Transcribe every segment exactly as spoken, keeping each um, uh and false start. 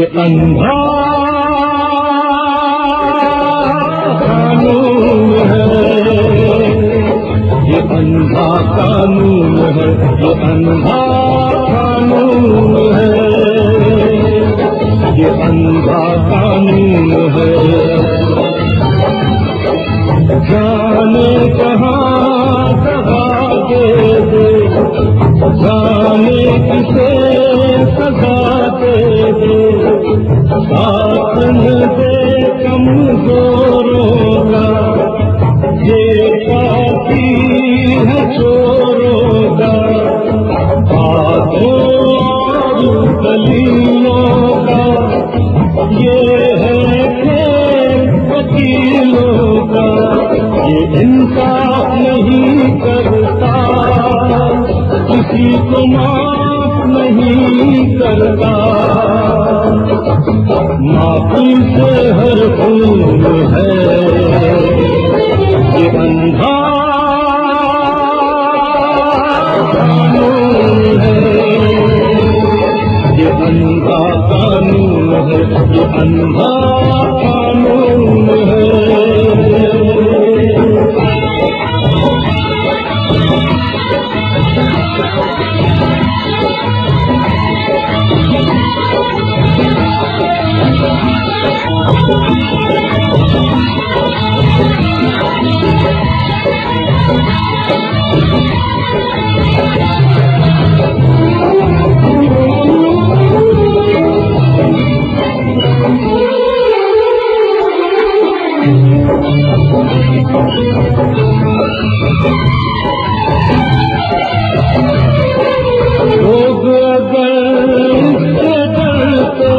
अंधा कानून है, ये अंधा कानून है, ये अंधा कानून है, ये अंधा कानून है। जाने कहाँ दगा दे दे, जाने किसे सजा दे दे, साथ दे कमजोरों का, ये काफी है चोरों का, बातों और दलीलों का, ये है खेल वकीलों का, ये इंसाफ नहीं करता, किसी को माफ नहीं करता, माफी से हर खून है, ये अंधा कानून है, ये अंधा कानून है, ये अंधा कानून है। लोग अगर इससे डरते,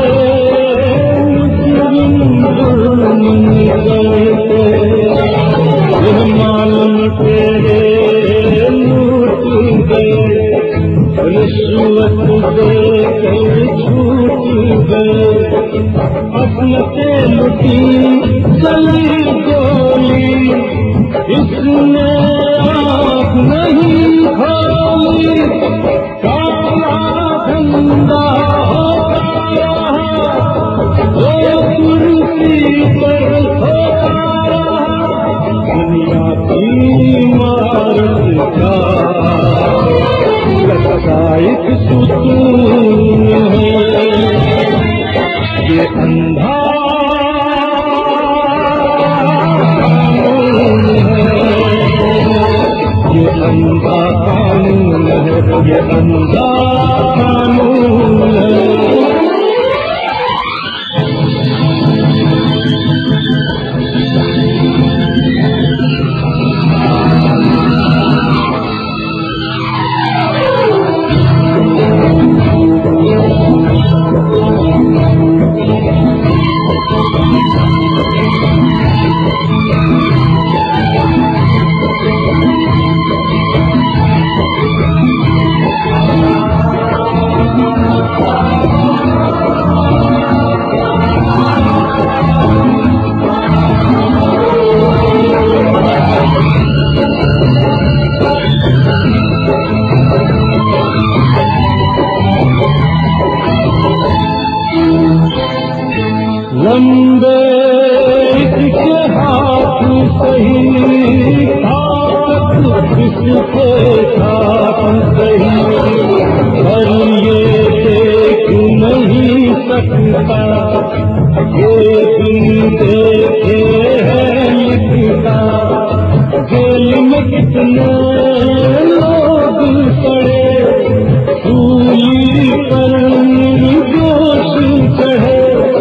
जुर्म करते, यह मालूम तेरे लूट गए, रिश्वत देकर छूट गए, अपने से लुटी चली गोली, इसने आँख नहीं खोली, काला धंधा होता वो कुर्सी पर होता, दुनिया की इमारत का लगता एक सुकून है, ये अंधा ये अंधा कानून है, ये अंधा कानून है। लंबे इसके हाथ सही, ताकत किसके साथ सही, पर ये देख नहीं सकता, ये दिन देखे है लिखता, जेल में कितने लोग पड़े, सूली पर निर्दोष चढ़े,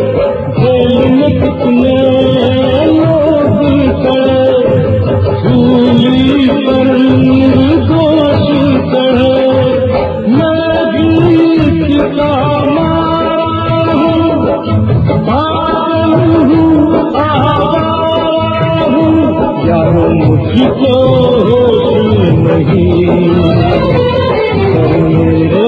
कितने लोग चढ़े, सूली पर निर्दोष चढ़े, मैं भी कितना मारा हूँ, पागल हूँ, आवारा हूँ, यारो मुझको होश नहीं, पर मेरे